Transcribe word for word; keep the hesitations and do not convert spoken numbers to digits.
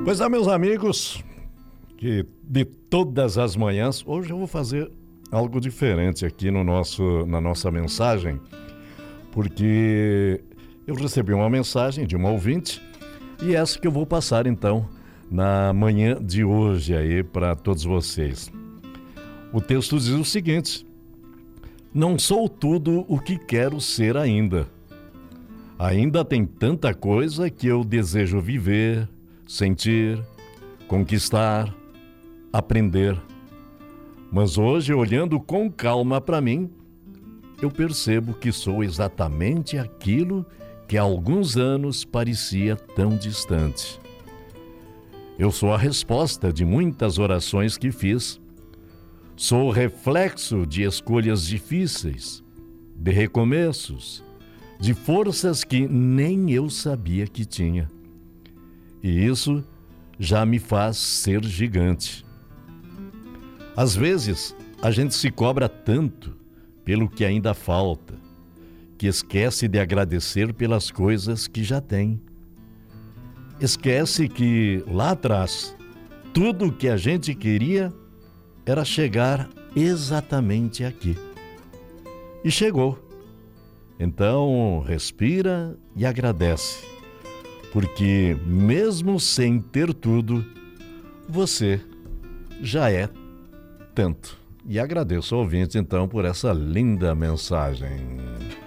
Pois é, meus amigos, que de todas as manhãs, hoje eu vou fazer algo diferente aqui no nosso, na nossa mensagem, porque eu recebi uma mensagem de uma ouvinte e essa que eu vou passar então na manhã de hoje aí para todos vocês. O texto diz o seguinte: não sou tudo o que quero ser ainda. Ainda tem tanta coisa que eu desejo viver, sentir, conquistar, aprender. Mas hoje, olhando com calma para mim, eu percebo que sou exatamente aquilo que há alguns anos parecia tão distante. Eu sou a resposta de muitas orações que fiz. Sou o reflexo de escolhas difíceis, de recomeços, de forças que nem eu sabia que tinha. E isso já me faz ser gigante. Às vezes, a gente se cobra tanto pelo que ainda falta, que esquece de agradecer pelas coisas que já tem. Esquece que, lá atrás, tudo o que a gente queria era chegar exatamente aqui. E chegou. Então, respira e agradece, porque mesmo sem ter tudo, você já é tanto. E agradeço ao ouvinte, então, por essa linda mensagem.